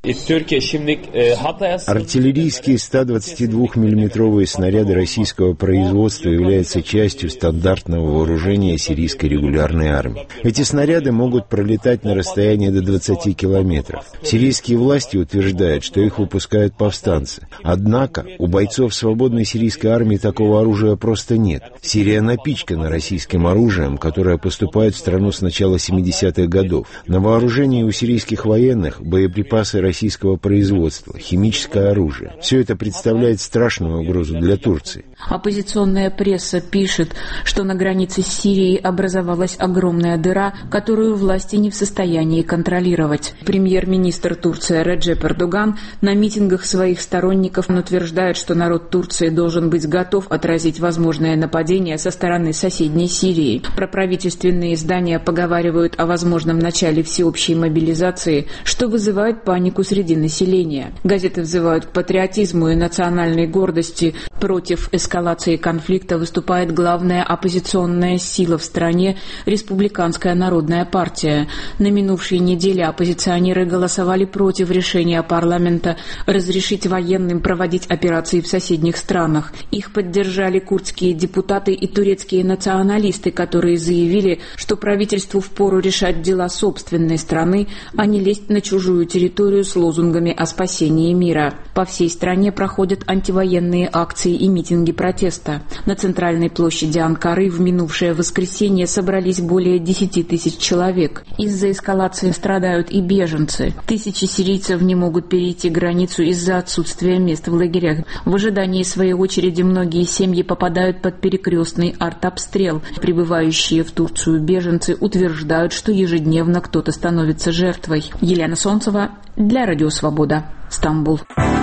Артиллерийские 122-миллиметровые снаряды российского производства являются частью стандартного вооружения сирийской регулярной армии. Эти снаряды могут пролетать на расстоянии до 20 километров. Сирийские власти утверждают, что их выпускают повстанцы. Однако у бойцов свободной сирийской армии такого оружия просто нет. Сирия напичкана российским оружием, которое поступает в страну с начала 70-х годов. На вооружении у сирийских военных боеприпасы российского производства, химическое оружие. Все это представляет страшную угрозу для Турции.
Оппозиционная пресса пишет, что на границе с Сирией образовалась огромная дыра, которую власти не в состоянии контролировать. Премьер-министр Турции Реджеп Эрдоган на митингах своих сторонников утверждает, что народ Турции должен быть готов отразить возможное нападение со стороны соседней Сирии. Проправительственные издания поговаривают о возможном начале всеобщей мобилизации, что вызывает панику среди населения. Газеты взывают к патриотизму и национальной гордости. Против эскалации конфликта выступает главная оппозиционная сила в стране – Республиканская народная партия. На минувшей неделе оппозиционеры голосовали против решения парламента разрешить военным проводить операции в соседних странах. Их поддержали курдские депутаты и турецкие националисты, которые заявили, что правительству впору решать дела собственной страны, а не лезть на чужую территорию с лозунгами о спасении мира. По всей стране проходят антивоенные акции и митинги протеста. На центральной площади Анкары в минувшее воскресенье собрались более 10 тысяч человек. Из-за эскалации страдают и беженцы. Тысячи сирийцев не могут перейти границу из-за отсутствия мест в лагерях. В ожидании своей очереди многие семьи попадают под перекрестный артобстрел. Прибывающие в Турцию беженцы утверждают, что ежедневно кто-то становится жертвой. Елена Солнцева для Радио Свобода, Стамбул.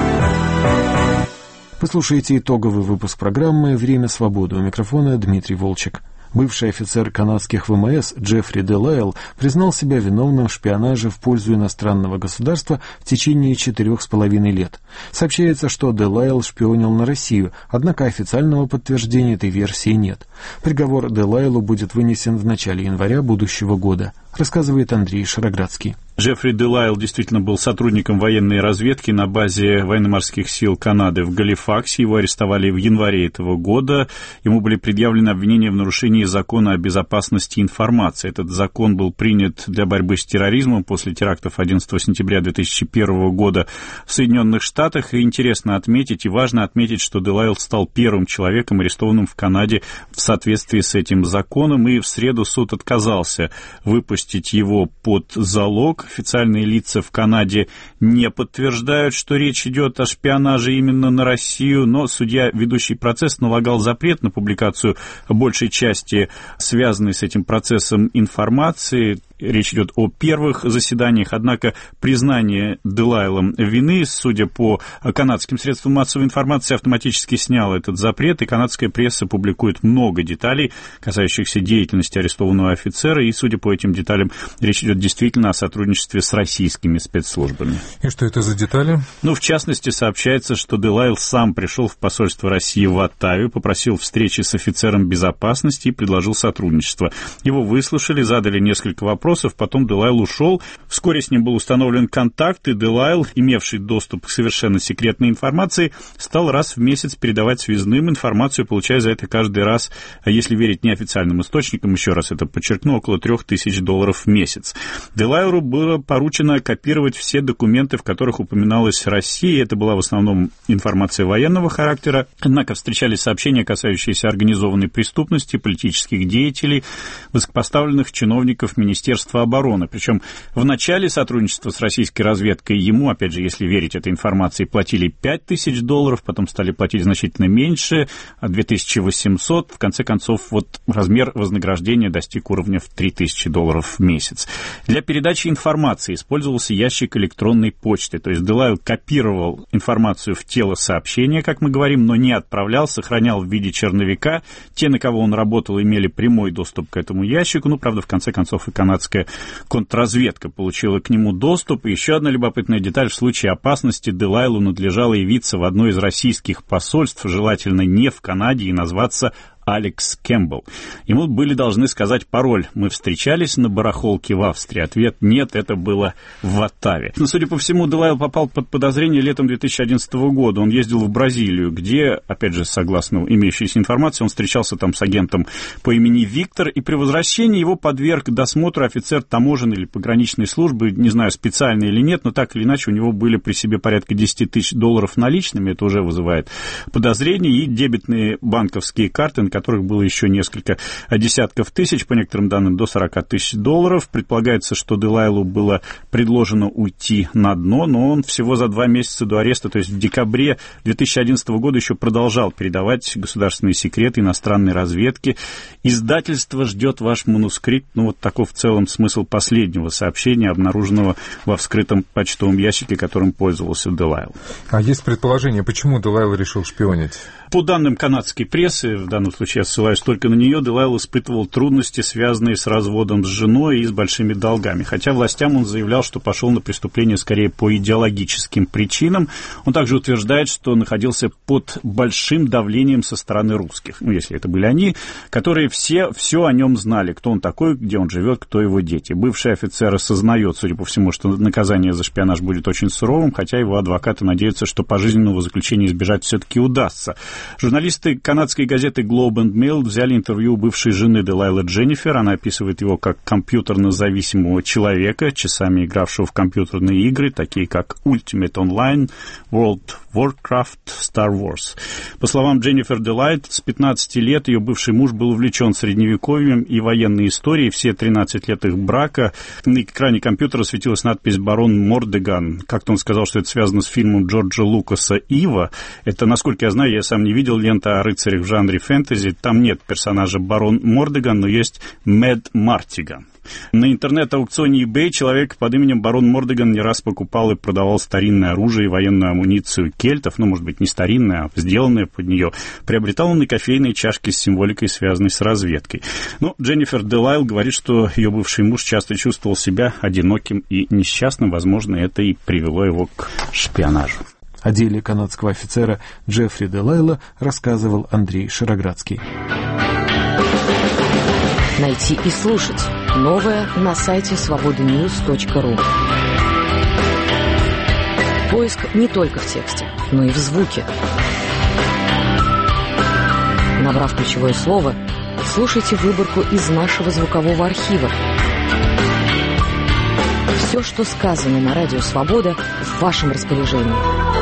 Вы слушаете итоговый выпуск программы «Время свободы». У микрофона Дмитрий Волчек. Бывший офицер канадских ВМС Джеффри Делайл признал себя виновным в шпионаже в пользу иностранного государства в течение 4,5 лет. Сообщается, что Делайл шпионил на Россию, однако официального подтверждения этой версии нет. Приговор Делайлу будет вынесен в начале января будущего года, рассказывает Андрей Шароградский.
Джеффри Делайл действительно был сотрудником военной разведки на базе военно-морских сил Канады в Галифаксе. Его арестовали в январе этого года. Ему были предъявлены обвинения в нарушении закона о безопасности информации. Этот закон был принят для борьбы с терроризмом после терактов 11 сентября 2001 года в Соединенных Штатах. И интересно отметить, и важно отметить, что Делайл стал первым человеком, арестованным в Канаде в соответствии с этим законом. И в среду суд отказался выпустить его под залог. Официальные лица в Канаде не подтверждают, что речь идет о шпионаже именно на Россию, но судья, ведущий процесс, налагал запрет на публикацию большей части связанной с этим процессом информации. Речь идет о первых заседаниях, однако признание Делайлом вины, судя по канадским средствам массовой информации, автоматически сняло этот запрет, и канадская пресса публикует много деталей, касающихся деятельности арестованного офицера, и, судя по этим деталям, речь идет действительно о сотрудничестве с российскими спецслужбами.
И что это за детали?
В частности, сообщается, что Делайл сам пришел в посольство России в Оттаве, попросил встречи с офицером безопасности и предложил сотрудничество. Его выслушали, задали несколько вопросов, потом Делайл ушел. Вскоре с ним был установлен контакт, и Делайл, имевший доступ к совершенно секретной информации, стал раз в месяц передавать связным информацию, получая за это каждый раз, если верить неофициальным источникам, еще раз это подчеркну, около $3000 в месяц. Делайлу было поручено копировать все документы, в которых упоминалась Россия. Это была в основном информация военного характера, однако встречались сообщения, касающиеся организованной преступности, политических деятелей, высокопоставленных чиновников Министерства обороны. Причем в начале сотрудничества с российской разведкой ему, опять же, если верить этой информации, платили $5000, потом стали платить значительно меньше, $2800. В конце концов, размер вознаграждения достиг уровня в $3000 в месяц. Для передачи информации использовался ящик электронной почты, то есть Делайл копировал информацию в тело сообщения, как мы говорим, но не отправлял, сохранял в виде черновика. Те, на кого он работал, имели прямой доступ к этому ящику. Правда, в конце концов, и канадская контрразведка получила к нему доступ. И еще одна любопытная деталь: в случае опасности Делайлу надлежало явиться в одно из российских посольств, желательно не в Канаде, и назваться Алекс Кэмпбелл. Ему были должны сказать пароль. Мы встречались на барахолке в Австрии. Ответ: нет, это было в Оттаве. Но, судя по всему, Делайл попал под подозрение летом 2011 года. Он ездил в Бразилию, где, опять же, согласно имеющейся информации, он встречался там с агентом по имени Виктор, и при возвращении его подверг досмотру офицер таможенной или пограничной службы, не знаю, специально или нет, но так или иначе у него были при себе порядка $10 тысяч наличными, это уже вызывает подозрения, и дебетные банковские карты, на которых было еще несколько десятков тысяч, по некоторым данным, до $40 тысяч. Предполагается, что Делайлу было предложено уйти на дно, но он всего за 2 месяца до ареста, то есть в декабре 2011 года, еще продолжал передавать государственные секреты иностранной разведки. Издательство ждет ваш манускрипт. Ну, вот таков в целом смысл последнего сообщения, обнаруженного во вскрытом почтовом ящике, которым пользовался Делайл.
А есть предположение, почему Делайл решил шпионить?
По данным канадской прессы, в данном случае я ссылаюсь только на нее, Делайл испытывал трудности, связанные с разводом с женой и с большими долгами. Хотя властям он заявлял, что пошел на преступление скорее по идеологическим причинам. Он также утверждает, что находился под большим давлением со стороны русских, ну, если это были они, которые все о нем знали, кто он такой, где он живет, кто его дети. Бывший офицер осознает, судя по всему, что наказание за шпионаж будет очень суровым, хотя его адвокаты надеются, что пожизненного заключения избежать все-таки удастся. Журналисты канадской газеты Globe and Mail взяли интервью у бывшей жены Делайла Дженнифер. Она описывает его как компьютерно-зависимого человека, часами игравшего в компьютерные игры, такие как Ultimate Online, World Warcraft, Star Wars. По словам Дженнифер Делайл, с 15 лет ее бывший муж был увлечен средневековьем и военной историей. Все 13 лет их брака на экране компьютера светилась надпись «Барон Мордеган». Как-то он сказал, что это связано с фильмом Джорджа Лукаса «Ива». Это, насколько я знаю, я сам не видел, лента о рыцарях в жанре фэнтези. Там нет персонажа Барон Мордеган, но есть Мэд Мартиган. На интернет-аукционе eBay человек под именем Барон Мордеган не раз покупал и продавал старинное оружие и военную амуницию кельтов, ну, может быть, не старинное, а сделанное под нее. Приобретал он и кофейные чашки с символикой, связанной с разведкой. Но Дженнифер Делайл говорит, что ее бывший муж часто чувствовал себя одиноким и несчастным. Возможно, это и привело его к шпионажу.
О деле канадского офицера Джеффри Делайла рассказывал Андрей Широградский.
Найти и слушать новое на сайте svabodanews.ru. Поиск не только в тексте, но и в звуке. Набрав ключевое слово, слушайте выборку из нашего звукового архива. Все, что сказано на Радио Свобода, в вашем распоряжении.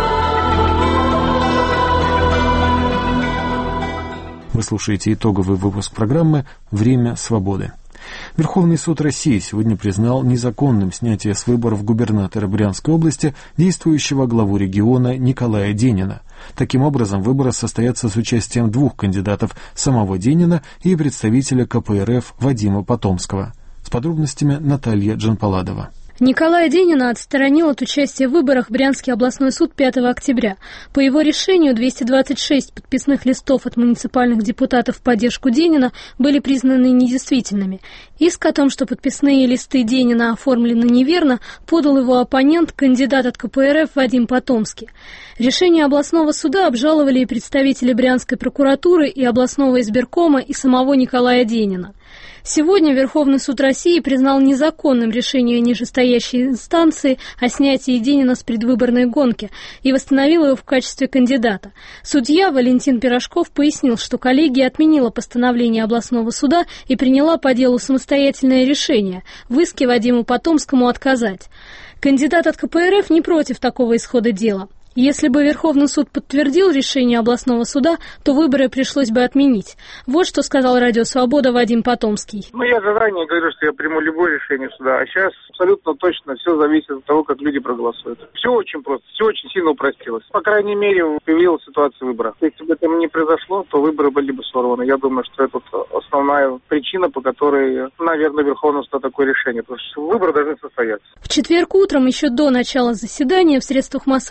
Вы слушаете итоговый выпуск программы «Время свободы». Верховный суд России сегодня признал незаконным снятие с выборов губернатора Брянской области действующего главу региона Николая Денина. Таким образом, выборы состоятся с участием 2 кандидатов: самого Денина и представителя КПРФ Вадима Потомского. С подробностями Наталья Джанпаладова.
Николая Денина отстранил от участия в выборах Брянский областной суд 5 октября. По его решению 226 подписных листов от муниципальных депутатов в поддержку Денина были признаны недействительными. Иск о том, что подписные листы Денина оформлены неверно, подал его оппонент, кандидат от КПРФ Вадим Потомский. Решение областного суда обжаловали и представители Брянской прокуратуры, и областного избиркома, и самого Николая Денина. Сегодня Верховный суд России признал незаконным решение нижестоящей инстанции о снятии Денина с предвыборной гонки и восстановил его в качестве кандидата. Судья Валентин Пирожков пояснил, что коллегия отменила постановление областного суда и приняла по делу самостоятельное решение – в иске Вадиму Потомскому отказать. Кандидат от КПРФ не против такого исхода дела. Если бы Верховный суд подтвердил решение областного суда, то выборы пришлось бы отменить. Вот что сказал Радио Свобода Вадим Потомский.
Я заранее говорю, что я приму любое решение суда, а сейчас абсолютно точно все зависит от того, как люди проголосуют. Все очень просто, все очень сильно упростилось. По крайней мере, появилась ситуация выбора. Если бы это не произошло, то выборы были бы сорваны. Я думаю, что это основная причина, по которой, наверное, Верховный суд такое решение, потому что выборы должны состояться.
В четверг утром, еще до начала заседания, в средствах массовой информации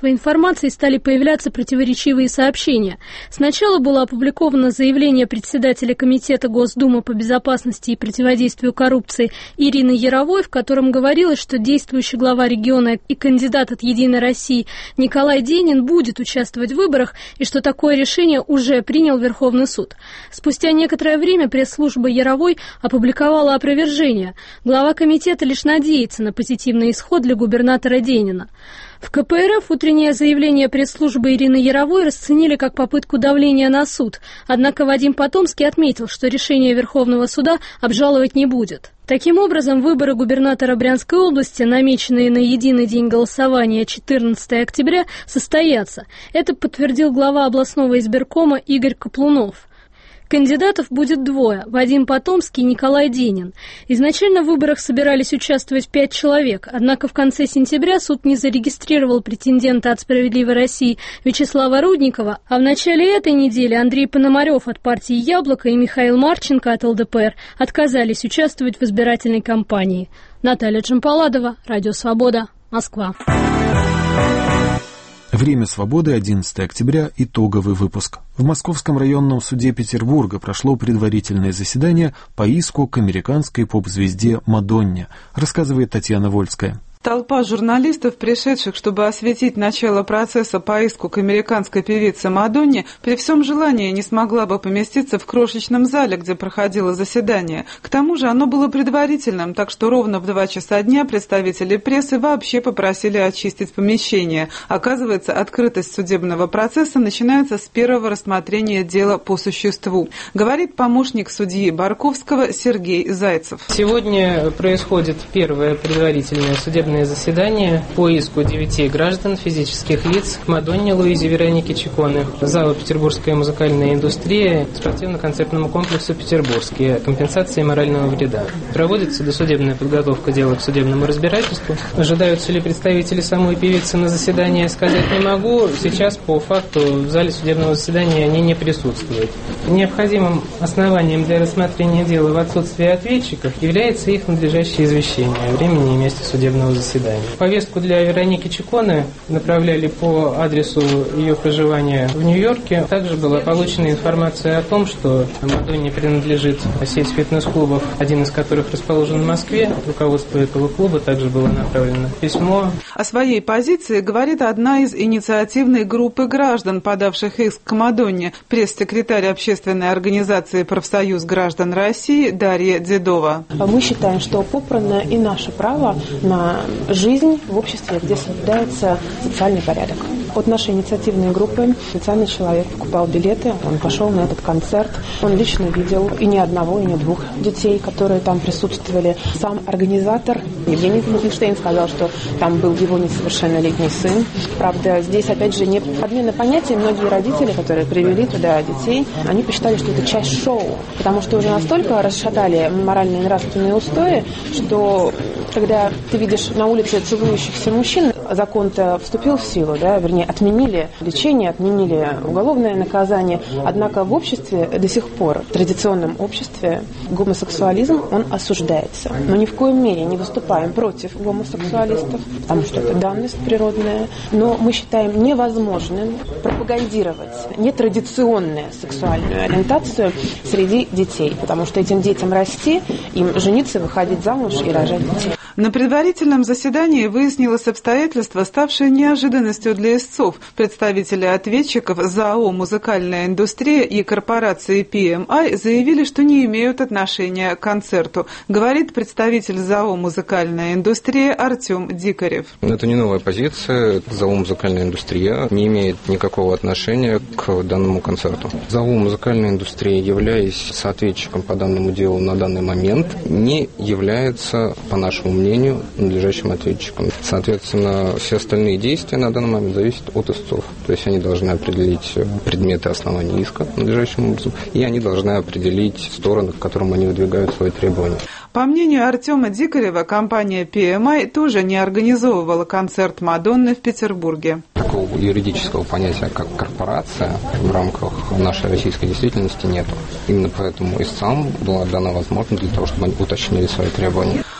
информации стали появляться противоречивые сообщения. Сначала было опубликовано заявление председателя Комитета Госдумы по безопасности и противодействию коррупции Ирины Яровой, в котором говорилось, что действующий глава региона и кандидат от «Единой России» Николай Денин будет участвовать в выборах и что такое решение уже принял Верховный суд. Спустя некоторое время пресс-служба Яровой опубликовала опровержение. Глава комитета лишь надеется на позитивный исход для губернатора Денина. В КПРФ утреннее заявление пресс-службы Ирины Яровой расценили как попытку давления на суд, однако Вадим Потомский отметил, что решение Верховного суда обжаловать не будет. Таким образом, выборы губернатора Брянской области, намеченные на единый день голосования 14 октября, состоятся. Это подтвердил глава областного избиркома Игорь Каплунов. Кандидатов будет двое – Вадим Потомский и Николай Денин. Изначально в выборах собирались участвовать 5 человек, однако в конце сентября суд не зарегистрировал претендента от «Справедливой России» Вячеслава Рудникова, а в начале этой недели Андрей Пономарев от партии «Яблоко» и Михаил Марченко от ЛДПР отказались участвовать в избирательной кампании. Наталья Джампаладова, Радио Свобода, Москва.
Время свободы, 11 октября, итоговый выпуск. В Московском районном суде Петербурга прошло предварительное заседание по иску к американской поп-звезде Мадонне, рассказывает Татьяна Вольская.
Толпа журналистов, пришедших, чтобы осветить начало процесса по иску к американской певице Мадонне, при всем желании не смогла бы поместиться в крошечном зале, где проходило заседание. К тому же оно было предварительным, так что ровно в 2 часа дня представители прессы вообще попросили очистить помещение. Оказывается, открытость судебного процесса начинается с первого рассмотрения дела по существу, говорит помощник судьи Барковского Сергей Зайцев.
Сегодня происходит первое предварительное судебное заседание по иску 9 граждан, физических лиц, к Мадонне Луизе Веронике Чиконе, залу «Петербургская музыкальная индустрия», спортивно-концертному комплексу «Петербургский», компенсации морального вреда. Проводится досудебная подготовка дела к судебному разбирательству. Ожидаются ли представители самой певицы на заседание, сказать не могу. Сейчас по факту в зале судебного заседания они не присутствуют. Необходимым основанием для рассмотрения дела в отсутствии ответчиков является их надлежащее извещение о времени и месте судебного заседания. Повестку для Вероники Чиконе направляли по адресу ее проживания в Нью-Йорке. Также была получена информация о том, что Мадонне принадлежит сеть фитнес-клубов, один из которых расположен в Москве. Руководству этого клуба также было направлено письмо.
О своей позиции говорит одна из инициативной группы граждан, подавших иск к Мадонне, пресс-секретарь общественной организации «Профсоюз граждан России» Дарья Дедова.
Мы считаем, что попрано и наше право на жизнь в обществе, где соблюдается социальный порядок. От нашей инициативной группы специальный человек покупал билеты, он пошел на этот концерт, он лично видел и ни одного, и ни 2 детей, которые там присутствовали. Сам организатор Евгений Финкельштейн сказал, что там был его несовершеннолетний сын. Правда, здесь опять же не подмена понятий. Многие родители, которые привели туда детей, они посчитали, что это часть шоу, потому что уже настолько расшатали моральные и нравственные устои, что когда ты видишь на улице целующихся мужчин, закон-то вступил в силу, да, вернее, отменили лечение, отменили уголовное наказание, однако в обществе до сих пор, в традиционном обществе, гомосексуализм, он осуждается. Но ни в коем мере не выступаем против гомосексуалистов, потому что это данность природная, но мы считаем невозможным пропагандировать нетрадиционную сексуальную ориентацию среди детей, потому что этим детям расти, им жениться, выходить замуж и рожать детей.
На предварительном заседании выяснилось обстоятельство, ставшее неожиданностью для истцов. Представители ответчиков ЗАО «Музыкальная индустрия» и корпорации PMI заявили, что не имеют отношения к концерту, говорит представитель ЗАО «Музыкальная индустрия» Артем Дикарев.
Это не новая позиция. ЗАО «Музыкальная индустрия» не имеет никакого отношения к данному концерту. ЗАО «Музыкальная индустрия», являясь соответчиком по данному делу на данный момент, не является, по нашему мнению, надлежащим ответчиком. Соответственно, все остальные действия на данный момент зависят от истцов. То есть они должны определить предметы основания иска надлежащим образом, и они должны определить стороны, к которым они выдвигают свои требования.
По мнению Артема Дикарева, компания PMI тоже не организовывала концерт Мадонны в Петербурге.
Такого юридического понятия, как корпорация, в рамках нашей российской действительности нет. Именно поэтому истцам была дана возможность для того, чтобы они уточнили свои требования.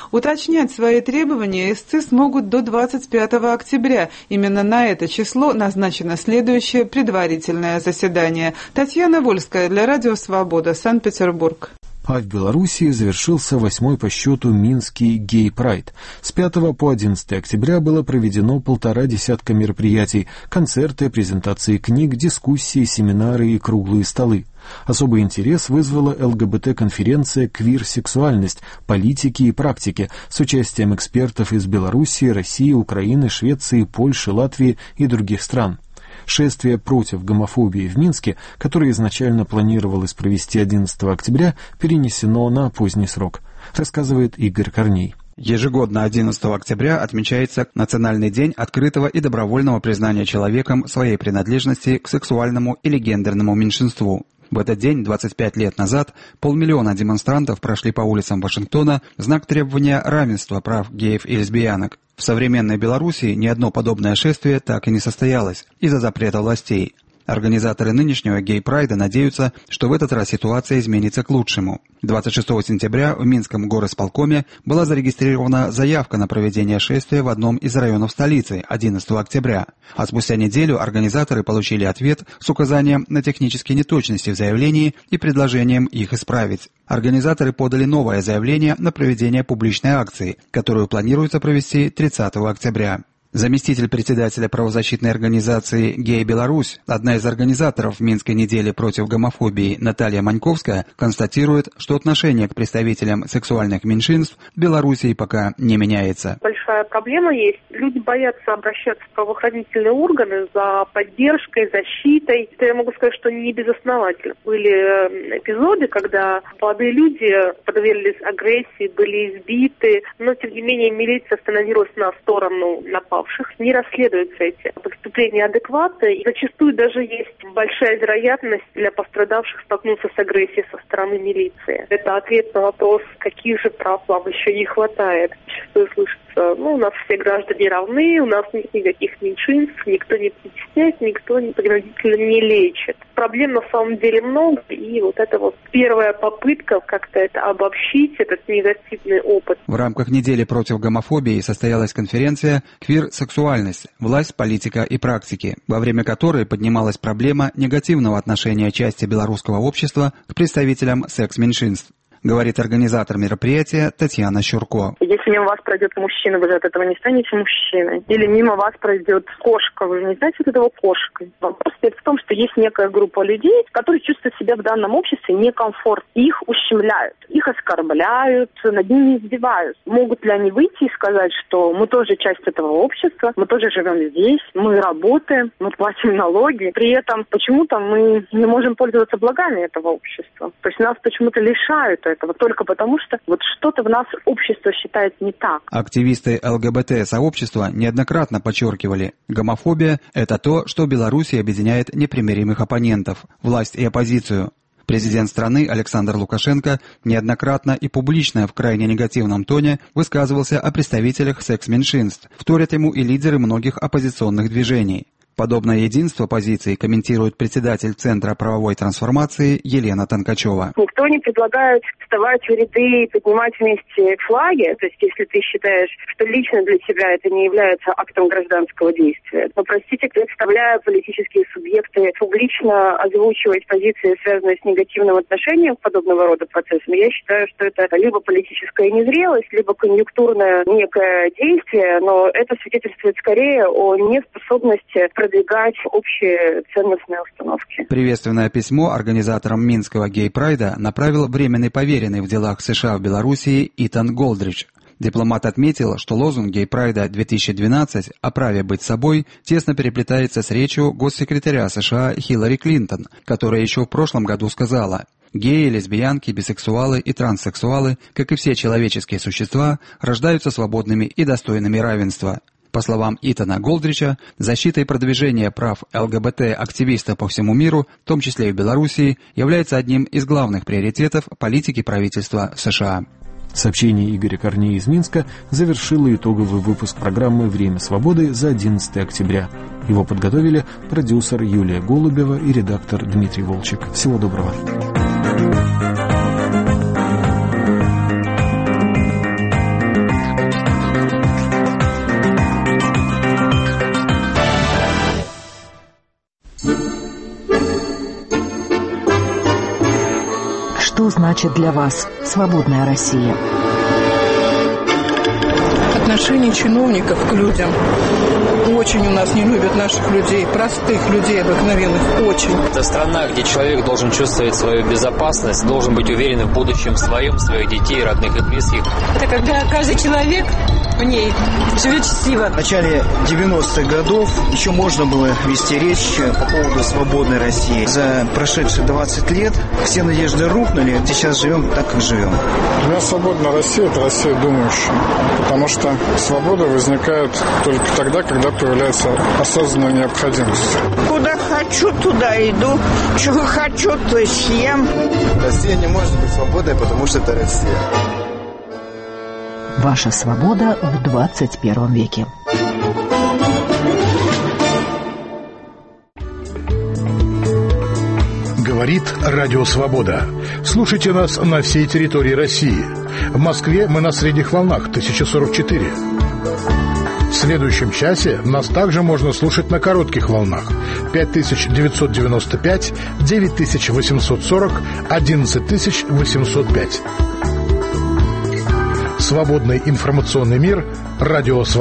Уточнять свои требования истцы смогут до 25 октября. Именно на это число назначено следующее предварительное заседание. Татьяна Вольская для Радио Свобода, Санкт-Петербург.
А в Белоруссии завершился 8-й по счету Минский гей-прайд. С 5 по 11 октября было проведено 1,5 десятка мероприятий, концерты, презентации книг, дискуссии, семинары и круглые столы. Особый интерес вызвала ЛГБТ-конференция «Квир-сексуальность. Политики и практики» с участием экспертов из Белоруссии, России, Украины, Швеции, Польши, Латвии и других стран. Шествие против гомофобии в Минске, которое изначально планировалось провести 11 октября, перенесено на поздний срок, рассказывает Игорь Корней.
Ежегодно 11 октября отмечается Национальный день открытого и добровольного признания человеком своей принадлежности к сексуальному или гендерному меньшинству. В этот день, 25 лет назад, 500 000 демонстрантов прошли по улицам Вашингтона в знак требования равенства прав геев и лесбиянок. В современной Белоруссии ни одно подобное шествие так и не состоялось из-за запрета властей. Организаторы нынешнего гей-прайда надеются, что в этот раз ситуация изменится к лучшему. 26 сентября в Минском горосполкоме была зарегистрирована заявка на проведение шествия в одном из районов столицы 11 октября. А спустя неделю организаторы получили ответ с указанием на технические неточности в заявлении и предложением их исправить. Организаторы подали новое заявление на проведение публичной акции, которую планируется провести 30 октября. Заместитель председателя правозащитной организации «Гей Беларусь», одна из организаторов Минской недели против гомофобии Наталья Маньковская, констатирует, что отношение к представителям сексуальных меньшинств в Белоруссии пока не меняется.
Большая проблема есть. Люди боятся обращаться в правоохранительные органы за поддержкой, защитой. Это я могу сказать, что не безосновательно. Были эпизоды, когда молодые люди подверглись агрессии, были избиты, но тем не менее милиция становилась на сторону напавших. Не расследуются эти преступления адекватно, и зачастую даже есть большая вероятность для пострадавших столкнуться с агрессией со стороны милиции. Это ответ на вопрос, каких же прав вам еще не хватает. Зачастую слышится, у нас все граждане равны, у нас нет никаких меньшинств, никто не притесняет, никто принудительно не лечит. Проблем на самом деле много, и вот это вот первая попытка как-то это обобщить, этот негативный опыт.
В рамках недели против гомофобии состоялась конференция «Квир-сексуальность. Власть, политика и практики», во время которой поднималась проблема негативного отношения части белорусского общества к представителям секс-меньшинств. Говорит организатор мероприятия Татьяна Щурко.
Если мимо вас пройдет мужчина, вы же от этого не станете мужчиной. Или мимо вас пройдет кошка, вы же не знаете, от этого кошкой. Вопрос стоит в том, что есть некая группа людей, которые чувствуют себя в данном обществе некомфортно. Их ущемляют, их оскорбляют, над ними издевают. Могут ли они выйти и сказать, что мы тоже часть этого общества, мы тоже живем здесь, мы работаем, мы платим налоги. При этом почему-то мы не можем пользоваться благами этого общества. То есть нас почему-то лишают этого только потому, что вот что-то в нас общество считает не так.
Активисты ЛГБТ-сообщества неоднократно подчеркивали, гомофобия – это то, что в Беларуси объединяет непримиримых оппонентов, власть и оппозицию. Президент страны Александр Лукашенко неоднократно и публично в крайне негативном тоне высказывался о представителях секс-меньшинств, вторят ему и лидеры многих оппозиционных движений. Подобное единство позиций комментирует председатель Центра правовой трансформации Елена Танкачева.
Никто не предлагает вставать в ряды и поднимать вместе флаги. То есть, если ты считаешь, что лично для тебя это не является актом гражданского действия, то, простите, представляя политические субъекты, публично озвучивать позиции, связанные с негативным отношением к подобного рода процессам, я считаю, что это либо политическая незрелость, либо конъюнктурное некое действие, но это свидетельствует скорее о неспособности продвигать общие ценностные установки.
Приветственное письмо организаторам Минского гей-прайда направил временный поверенный в делах США в Белоруссии Итан Голдридж. Дипломат отметил, что лозунг гей-прайда 2012 о праве быть собой тесно переплетается с речью госсекретаря США Хиллари Клинтон, которая еще в прошлом году сказала: «Геи, лесбиянки, бисексуалы и транссексуалы, как и все человеческие существа, рождаются свободными и достойными равенства». По словам Итана Голдрича, защита и продвижение прав ЛГБТ-активистов по всему миру, в том числе и в Белоруссии, является одним из главных приоритетов политики правительства США.
Сообщение Игоря Корнея из Минска завершило итоговый выпуск программы «Время свободы» за 11 октября. Его подготовили продюсер Юлия Голубева и редактор Дмитрий Волчек. Всего доброго.
значит для вас «Свободная Россия»?
Отношение чиновников к людям. Очень у нас не любят наших людей, простых людей обыкновенных, очень.
Это страна, где человек должен чувствовать свою безопасность, должен быть уверен в будущем своем, своих детей, родных и близких.
Это когда каждый человек в ней живет счастливо.
В начале 90-х годов еще можно было вести речь по поводу свободной России. За прошедшие 20 лет все надежды рухнули, сейчас живем так, как живем.
Для меня свободная Россия – это Россия думающая, потому что свобода возникает только тогда, когда появляется осознанная необходимость.
Куда хочу, туда иду. Чего хочу, то и съем.
Россия не может быть свободной, потому что это Россия.
Ваша свобода в 21 веке.
Говорит Радио Свобода. Слушайте нас на всей территории России. В Москве мы на средних волнах 1044. В следующем часе нас также можно слушать на коротких волнах 5995, 9840, 11805. Свободный информационный мир. Радио Свобода.